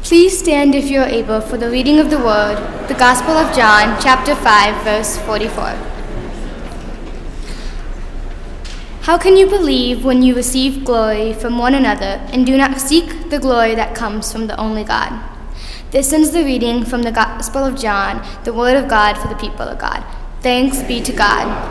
Please stand if you are able for the reading of the Word, the Gospel of John, chapter 5, verse 44. How can you believe when you receive glory from one another and do not seek the glory that comes from the only God? This ends the reading from the Gospel of John, the Word of God for the people of God. Thanks be to God.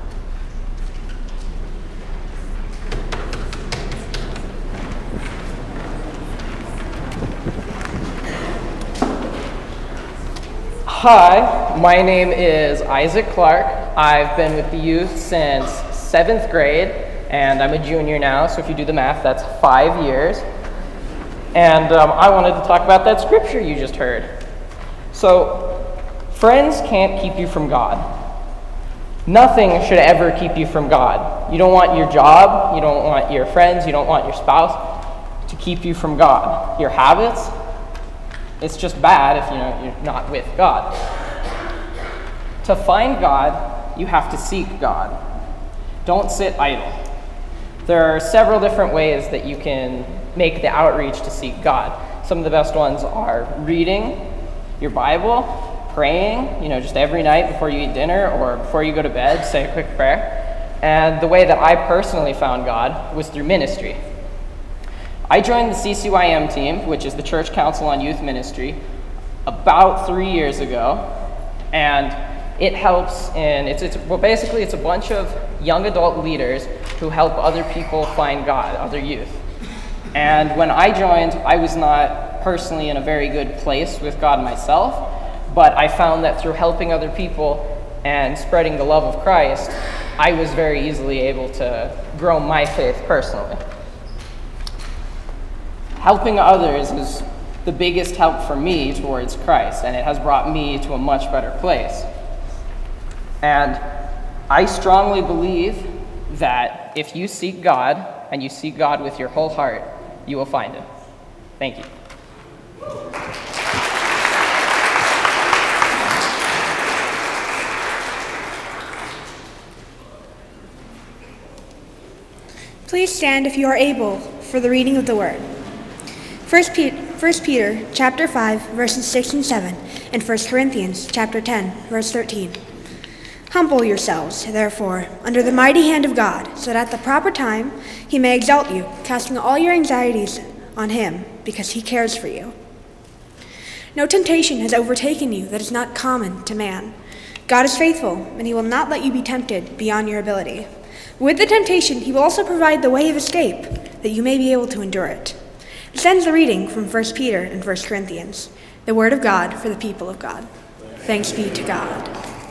Hi, my name is Isaac Clark. I've been with the youth since 7th grade, and I'm a junior now, so if you do the math, that's 5 years. And I wanted to talk about that scripture you just heard. So, friends can't keep you from God. Nothing should ever keep you from God. You don't want your job, you don't want your friends, you don't want your spouse to keep you from God. Your habits, it's just bad if you're not with God. To find God, you have to seek God. Don't sit idle. There are several different ways that you can make the outreach to seek God. Some of the best ones are reading your Bible, praying, just every night before you eat dinner or before you go to bed, say a quick prayer. And the way that I personally found God was through ministry. I joined the CCYM team, which is the Church Council on Youth Ministry, about 3 years ago, and it helps basically it's a bunch of young adult leaders who help other people find God, other youth. And when I joined, I was not personally in a very good place with God myself, but I found that through helping other people and spreading the love of Christ, I was very easily able to grow my faith personally. Helping others is the biggest help for me towards Christ, and it has brought me to a much better place. And I strongly believe that if you seek God, and you seek God with your whole heart, you will find Him. Thank you. Please stand if you are able for the reading of the Word. 1 Peter chapter 5, verses 6 and 7, and 1 Corinthians chapter 10, verse 13. Humble yourselves, therefore, under the mighty hand of God, so that at the proper time He may exalt you, casting all your anxieties on Him, because He cares for you. No temptation has overtaken you that is not common to man. God is faithful, and He will not let you be tempted beyond your ability. With the temptation, He will also provide the way of escape, that you may be able to endure it. This ends the reading from 1 Peter and 1 Corinthians, the Word of God for the people of God. Thanks be to God.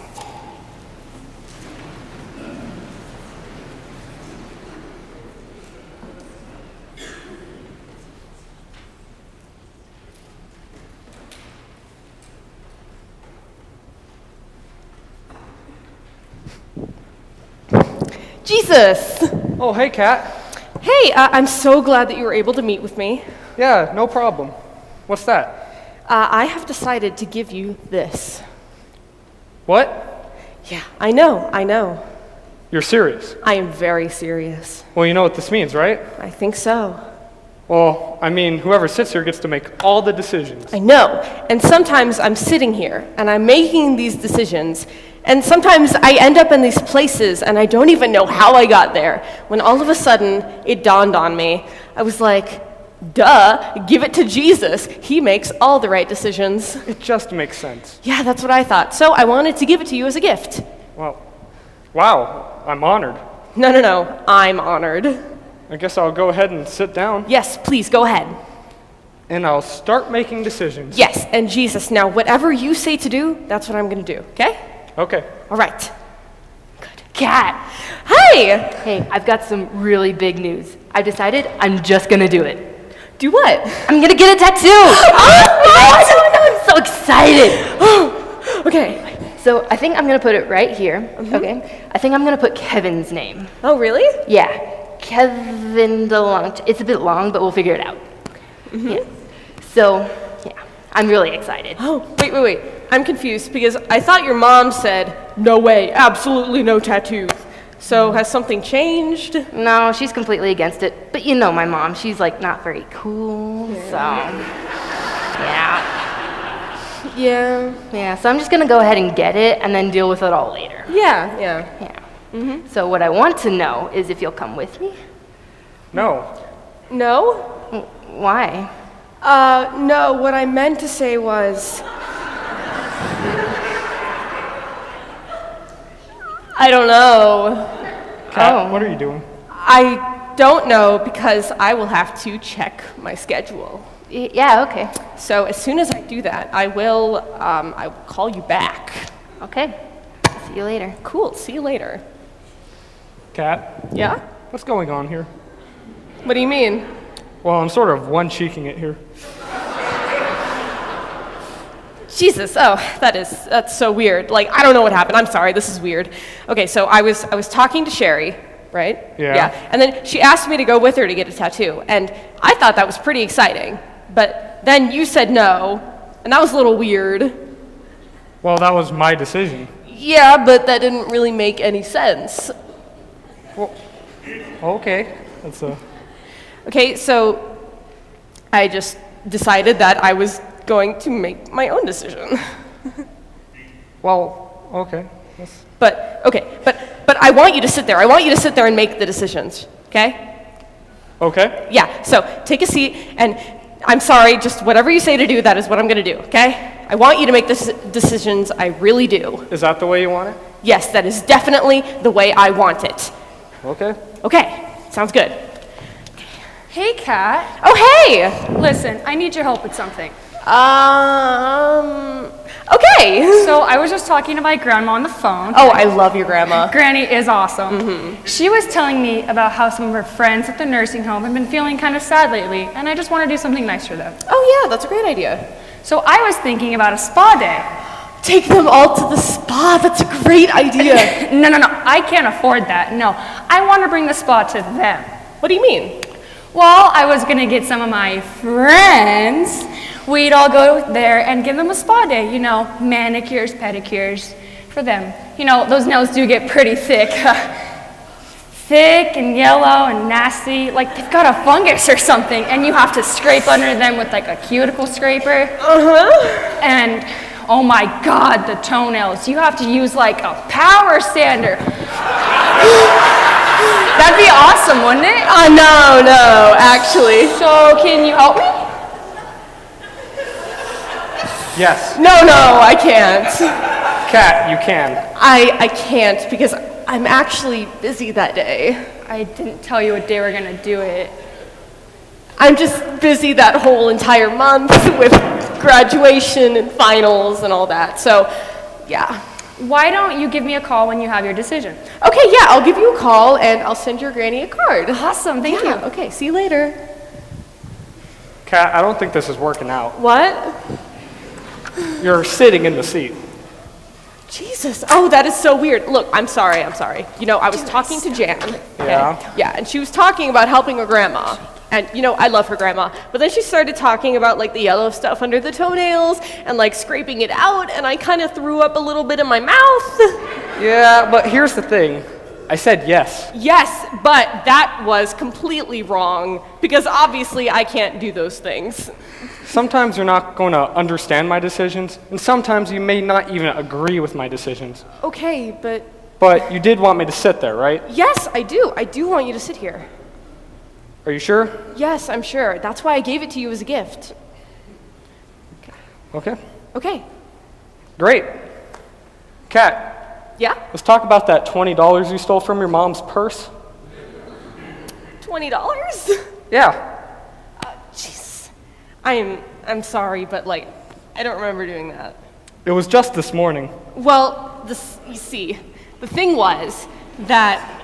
Jesus! Oh, hey, Kat. Hey, I'm so glad that you were able to meet with me. Yeah, no problem. What's that? I have decided to give you this. What? Yeah, I know. You're serious? I am very serious. Well, you know what this means, right? I think so. Well, whoever sits here gets to make all the decisions. I know, and sometimes I'm sitting here, and I'm making these decisions, and sometimes I end up in these places, and I don't even know how I got there, when all of a sudden, it dawned on me. I was like, duh, give it to Jesus. He makes all the right decisions. It just makes sense. Yeah, that's what I thought. So I wanted to give it to you as a gift. Well, wow, I'm honored. No, I'm honored. I guess I'll go ahead and sit down. Yes, please, go ahead. And I'll start making decisions. Yes, and Jesus, now whatever you say to do, that's what I'm going to do, okay? Okay. All right. Good. Kat! Hey! Hey, I've got some really big news. I've decided I'm just gonna do it. Do what? I'm gonna get a tattoo! I'm so excited! Okay. So I think I'm gonna put it right here, okay? I think I'm gonna put Kevin's name. Oh, really? Yeah, Kevin DeLong. It's a bit long, but we'll figure it out. Yeah. So, yeah, I'm really excited. Oh, wait. I'm confused because I thought your mom said, no way, absolutely no tattoos. So has something changed? No, she's completely against it. But you know my mom, she's like not very cool, so. Yeah. Yeah. Yeah, so I'm just gonna go ahead and get it and then deal with it all later. Yeah, yeah. Yeah. So what I want to know is if you'll come with me. No. No? Why? No, what I meant to say was... I don't know. Kat, Oh. what are you doing? I don't know because I will have to check my schedule. Yeah, okay. So as soon as I do that, I will call you back. Okay. See you later. Cool, see you later. Kat, Yeah? what's going on here? What do you mean? Well, I'm sort of one-cheeking it here. Jesus, oh, that's so weird. Like, I don't know what happened. I'm sorry, this is weird. Okay, so I was talking to Sherry, right? Yeah. Yeah, and then she asked me to go with her to get a tattoo, and I thought that was pretty exciting. But then you said no, and that was a little weird. Well, that was my decision. Yeah, but that didn't really make any sense. Well, okay. That's Okay, so I just decided that I was going to make my own decision. well, okay. But I want you to sit there. I want you to sit there and make the decisions, okay? Okay. Yeah, so take a seat, and I'm sorry, just whatever you say to do, that is what I'm going to do, okay? I want you to make the decisions, I really do. Is that the way you want it? Yes, that is definitely the way I want it. Okay. Okay, sounds good. Hey, Kat. Oh, hey! Listen, I need your help with something. Okay. So I was just talking to my grandma on the phone. Oh, I love your grandma. Granny is awesome. She was telling me about how some of her friends at the nursing home have been feeling kind of sad lately, and I just want to do something nice for them. Oh, yeah, that's a great idea. So I was thinking about a spa day. Take them all to the spa. That's a great idea. No, I can't afford that. No, I want to bring the spa to them. What do you mean? Well, I was gonna get some of my friends. We'd all go there and give them a spa day, you know, manicures, pedicures for them. You know, those nails do get pretty thick. Thick and yellow and nasty, like they've got a fungus or something, and you have to scrape under them with like a cuticle scraper. And oh my God, the toenails. You have to use like a power sander. That'd be awesome, wouldn't it? No, actually. So can you help me? Yes. No, I can't. Kat, you can. I can't because I'm actually busy that day. I didn't tell you what day we're gonna do it. I'm just busy that whole entire month with graduation and finals and all that. So, yeah. Why don't you give me a call when you have your decision? Okay, yeah, I'll give you a call and I'll send your granny a card. Awesome, thank you. Okay, see you later. Kat, I don't think this is working out. What? You're sitting in the seat. Jesus, oh, that is so weird. Look, I'm sorry. You know, I was talking to Jan. Okay? Yeah? Yeah, and she was talking about helping her grandma. And, you know, I love her grandma. But then she started talking about, like, the yellow stuff under the toenails and, like, scraping it out, and I kind of threw up a little bit in my mouth. Yeah, but here's the thing. I said yes. Yes, but that was completely wrong, because obviously I can't do those things. Sometimes you're not going to understand my decisions, and sometimes you may not even agree with my decisions. Okay, but... But you did want me to sit there, right? Yes, I do. I do want you to sit here. Are you sure? Yes, I'm sure. That's why I gave it to you as a gift. Okay. Okay. Great. Kat, Yeah? let's talk about that $20 you stole from your mom's purse. $20? Yeah. Jeez. I'm sorry, but, like, I don't remember doing that. It was just this morning. Well, you see, the thing was that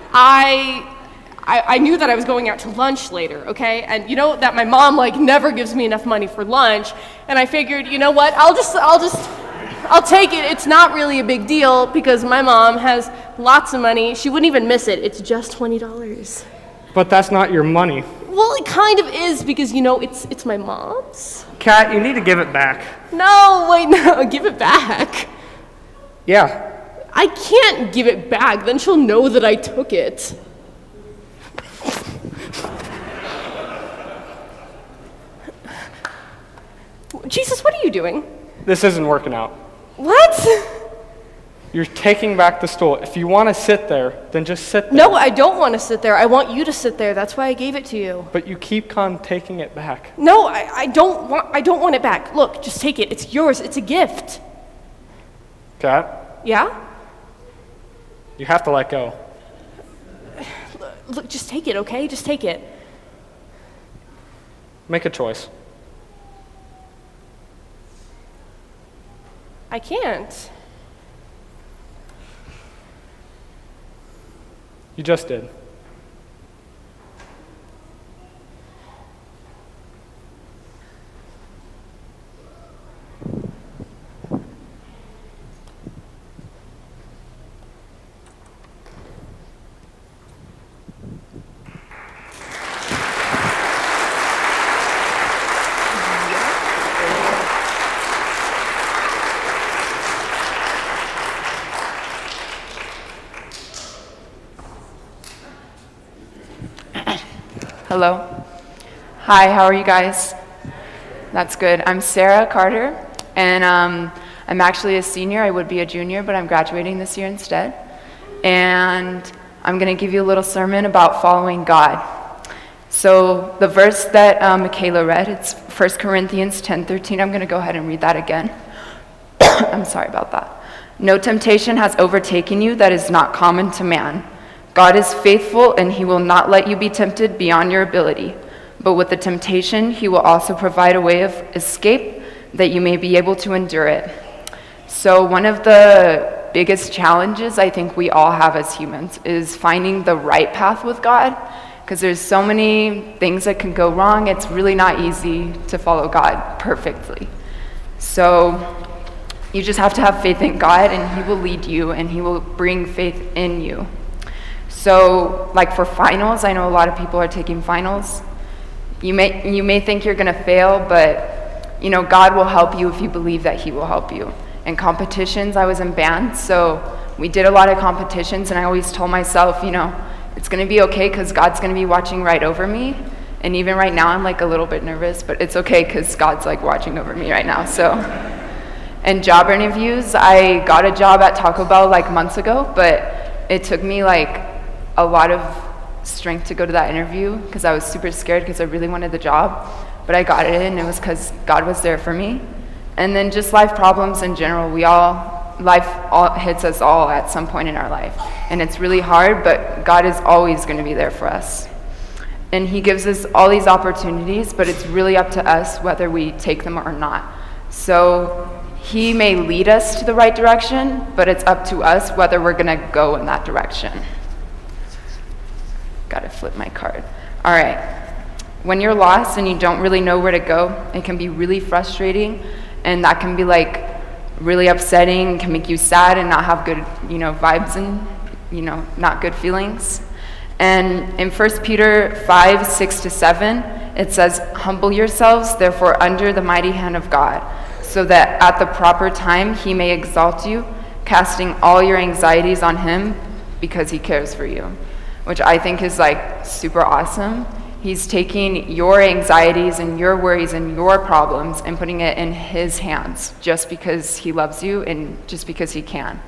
I knew that I was going out to lunch later, okay? And you know that my mom, like, never gives me enough money for lunch, and I figured, you know what, I'll take it. It's not really a big deal because my mom has lots of money. She wouldn't even miss it. It's just $20. But that's not your money. Well, it kind of is because, you know, it's my mom's. Kat, you need to give it back. No, wait, no, give it back. Yeah. I can't give it back. Then she'll know that I took it. Jesus, what are you doing? This isn't working out. What? You're taking back the stool. If you want to sit there, then just sit there. No, I don't want to sit there. I want you to sit there. That's why I gave it to you. But you keep on taking it back. No, I don't want it back. Look, just take it. It's yours. It's a gift. Kat, Yeah? you have to let go. Look, just take it, okay? Just take it. Make a choice. I can't. You just did. Hello. Hi, how are you guys? That's good. I'm Sarah Carter, and I'm actually a senior. I would be a junior, but I'm graduating this year instead. And I'm going to give you a little sermon about following God. So the verse that Michaela read, it's 1 Corinthians 10:13. I'm going to go ahead and read that again. I'm sorry about that. No temptation has overtaken you that is not common to man. God is faithful, and he will not let you be tempted beyond your ability. But with the temptation, he will also provide a way of escape that you may be able to endure it. So one of the biggest challenges I think we all have as humans is finding the right path with God, because there's so many things that can go wrong. It's really not easy to follow God perfectly. So you just have to have faith in God, and he will lead you, and he will bring faith in you. So, like for finals, I know a lot of people are taking finals. You may think you're going to fail, but God will help you if you believe that he will help you. And competitions, I was in band, so we did a lot of competitions, and I always told myself, it's going to be okay because God's going to be watching right over me. And even right now, I'm like a little bit nervous, but it's okay because God's like watching over me right now. So, and job interviews, I got a job at Taco Bell like months ago, but it took me like a lot of strength to go to that interview because I was super scared because I really wanted the job, but I got it, and it was because God was there for me. And then just life problems in general, life hits us all at some point in our life, and it's really hard, but God is always going to be there for us. And he gives us all these opportunities, but it's really up to us whether we take them or not. So he may lead us to the right direction, but it's up to us whether we're going to go in that direction. Gotta flip my card. All right. When you're lost and you don't really know where to go, it can be really frustrating, and that can be like really upsetting, can make you sad and not have good, vibes and, not good feelings. And in 1 Peter 5:6-7, it says, "Humble yourselves, therefore, under the mighty hand of God, so that at the proper time he may exalt you, casting all your anxieties on him because he cares for you." Which I think is like super awesome. He's taking your anxieties and your worries and your problems and putting it in his hands just because he loves you and just because he can.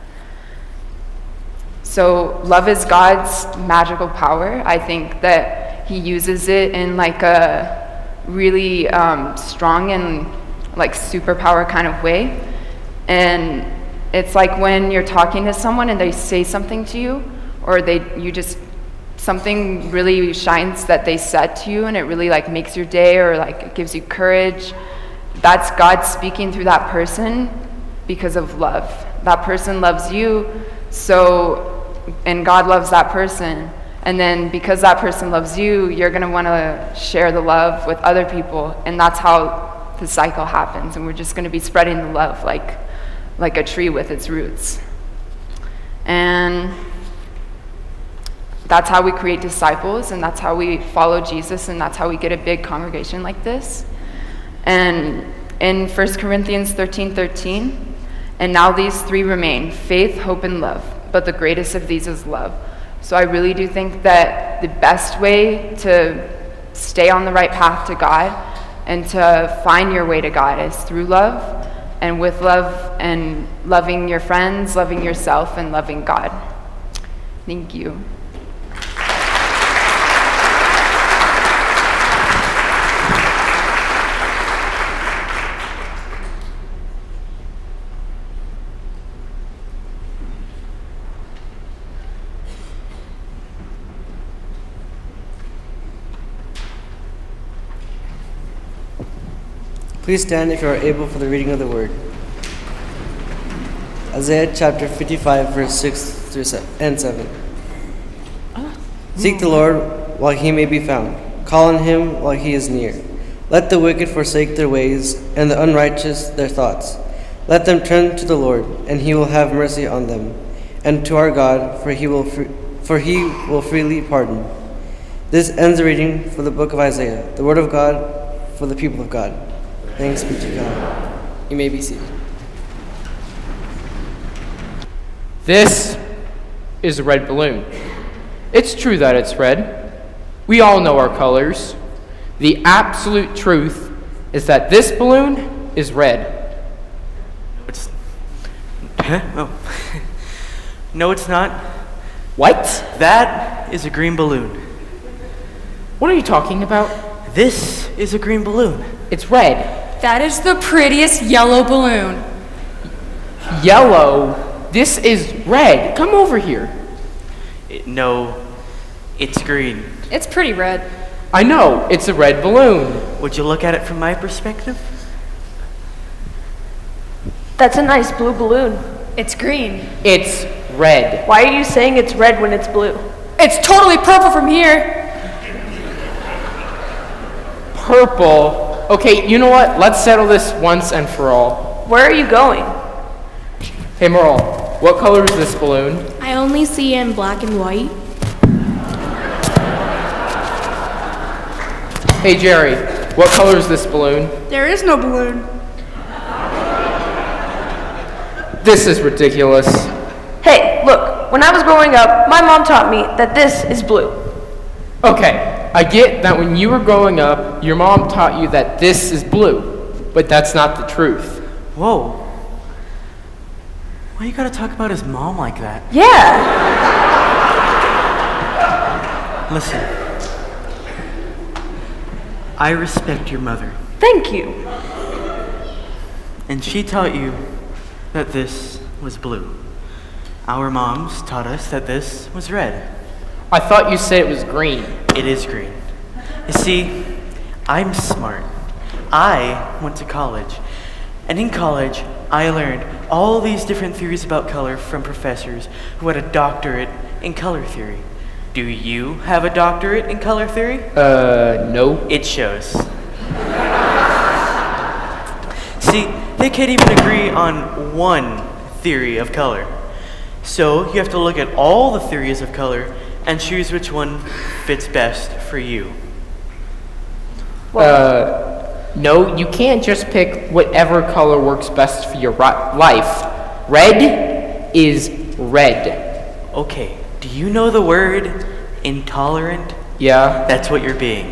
So love is God's magical power. I think that he uses it in like a really strong and like superpower kind of way. And it's like when you're talking to someone and they say something to you, or something really shines that they said to you, and it really like makes your day, or like it gives you courage. That's God speaking through that person because of love. That person loves you, and God loves that person. And then because that person loves you, you're going to want to share the love with other people, and that's how the cycle happens. And we're just going to be spreading the love like a tree with its roots. And that's how we create disciples, and that's how we follow Jesus, and that's how we get a big congregation like this. And in 1 Corinthians 13:13, "And now these three remain, faith, hope, and love, but the greatest of these is love." So I really do think that the best way to stay on the right path to God and to find your way to God is through love, and with love and loving your friends, loving yourself, and loving God. Thank you. Please stand if you are able for the reading of the word. Isaiah chapter 55, verse 6 and 7. Seek the Lord while he may be found. Call on him while he is near. Let the wicked forsake their ways, and the unrighteous their thoughts. Let them turn to the Lord, and he will have mercy on them, and to our God, for he will freely pardon. This ends the reading for the book of Isaiah, the word of God for the people of God. Thanks be to God. You may be seated. This is a red balloon. It's true that it's red. We all know our colors. The absolute truth is that this balloon is red. Oh. No, it's not. What? That is a green balloon. What are you talking about? This is a green balloon. It's red. That is the prettiest yellow balloon. Yellow? This is red. Come over here. No, it's green. It's pretty red. I know, it's a red balloon. Would you look at it from my perspective? That's a nice blue balloon. It's green. It's red. Why are you saying it's red when it's blue? It's totally purple from here. Purple? Okay, you know what? Let's settle this once and for all. Where are you going? Hey, Merle, what color is this balloon? I only see in black and white. Hey, Jerry, what color is this balloon? There is no balloon. This is ridiculous. Hey, look, when I was growing up, my mom taught me that this is blue. Okay, I get that when you were growing up, your mom taught you that this is blue, but that's not the truth. Whoa. Why you gotta talk about his mom like that? Yeah. Listen. I respect your mother. Thank you. And she taught you that this was blue. Our moms taught us that this was red. I thought you said it was green. It is green. You see, I'm smart. I went to college. And in college, I learned all these different theories about color from professors who had a doctorate in color theory. Do you have a doctorate in color theory? No. It shows. See, they can't even agree on one theory of color. So you have to look at all the theories of color and choose which one fits best for you. No, you can't just pick whatever color works best for your life. Red is red. Okay, do you know the word intolerant? Yeah. That's what you're being.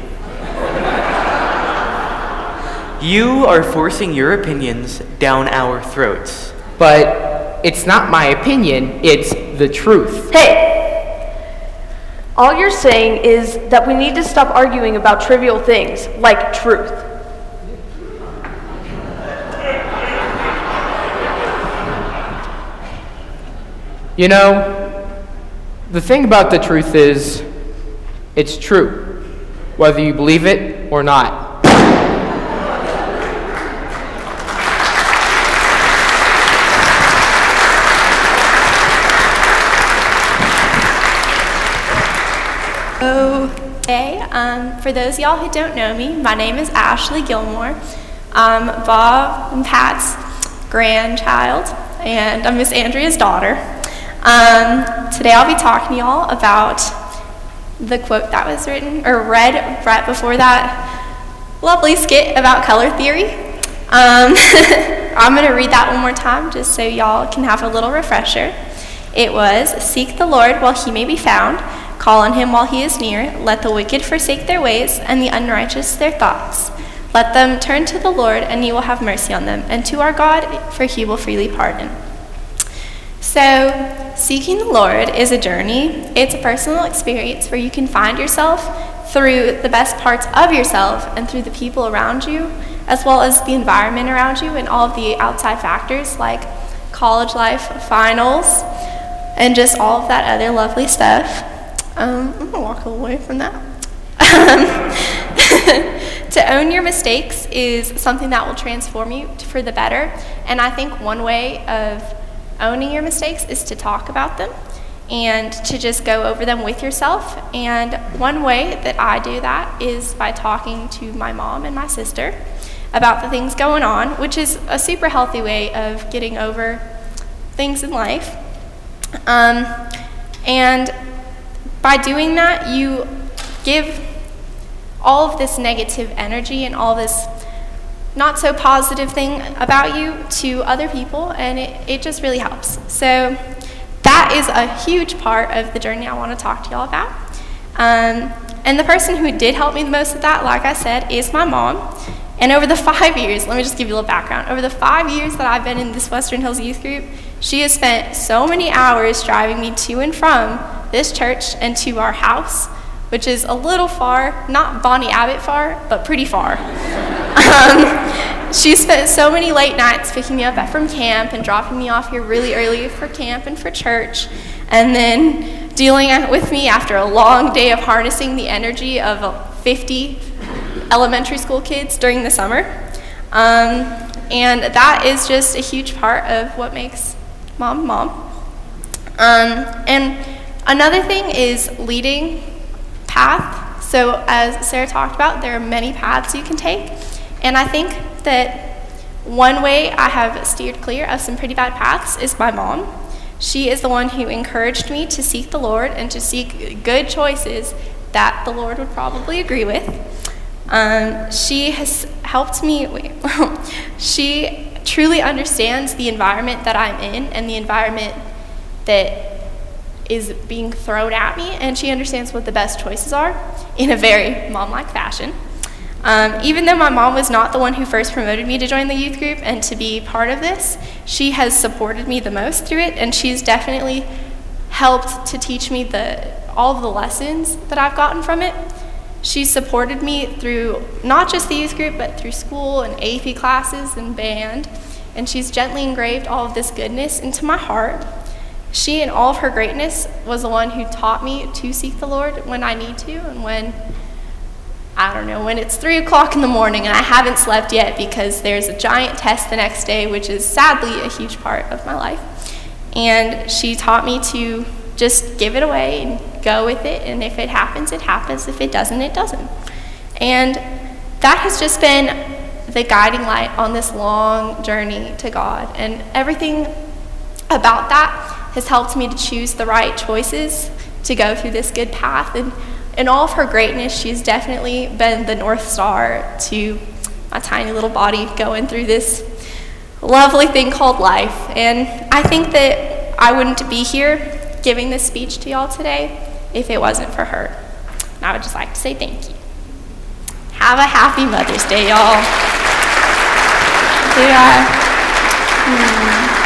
You are forcing your opinions down our throats. But it's not my opinion, it's the truth. Hey! All you're saying is that we need to stop arguing about trivial things, like truth. You know, the thing about the truth is, it's true, whether you believe it or not. Hey, for those of y'all who don't know me, my name is Ashley Gilmore. I'm Bob and Pat's grandchild, and I'm Miss Andrea's daughter. Today I'll be talking to y'all about the quote that was written, or read right before that lovely skit about color theory. I'm going to read that one more time just so y'all can have a little refresher. It was, "Seek the Lord while he may be found. Call on him while he is near. Let the wicked forsake their ways, and the unrighteous their thoughts. Let them turn to the Lord, and he will have mercy on them, and to our God, for he will freely pardon. So, seeking the Lord is a journey. It's a personal experience where you can find yourself through the best parts of yourself and through the people around you, as well as the environment around you and all of the outside factors like college life, finals, and just all of that other lovely stuff. I'm going to walk away from that. To own your mistakes is something that will transform you for the better. And I think one way of owning your mistakes is to talk about them and to just go over them with yourself. And one way that I do that is by talking to my mom and my sister about the things going on, which is a super healthy way of getting over things in life. And by doing that, you give all of this negative energy and all this not so positive thing about you to other people, and it just really helps. So that is a huge part of the journey I want to talk to y'all about. And the person who did help me the most with that, like I said, is my mom. And over the 5 years, let me just give you a little background. Over the 5 years that I've been in this Western Hills youth group, she has spent so many hours driving me to and from this church and to our house, which is a little far, not Bonnie Abbott far, but pretty far. She spent so many late nights picking me up from camp and dropping me off here really early for camp and for church, and then dealing with me after a long day of harnessing the energy of 50 elementary school kids during the summer. And that is just a huge part of what makes mom mom. And another thing is leading path. So as Sarah talked about, there are many paths you can take. And I think that one way I have steered clear of some pretty bad paths is my mom. She is the one who encouraged me to seek the Lord and to seek good choices that the Lord would probably agree with. She has helped me, she truly understands the environment that I'm in and the environment that is being thrown at me, and she understands what the best choices are in a very mom-like fashion. Even though my mom was not the one who first promoted me to join the youth group and to be part of this, she has supported me the most through it, and she's definitely helped to teach me all of the lessons that I've gotten from it. She's supported me through not just the youth group, but through school and AP classes and band, and she's gently engraved all of this goodness into my heart. She, in all of her greatness, was the one who taught me to seek the Lord when I need to, and when it's 3 o'clock in the morning and I haven't slept yet because there's a giant test the next day, which is sadly a huge part of my life. And she taught me to just give it away and go with it, and if it happens, it happens. If it doesn't, it doesn't. And that has just been the guiding light on this long journey to God. And everything about that has helped me to choose the right choices to go through this good path. And in all of her greatness, she's definitely been the North Star to my tiny little body going through this lovely thing called life. And I think that I wouldn't be here giving this speech to y'all today if it wasn't for her. And I would just like to say thank you. Have a happy Mother's Day, y'all.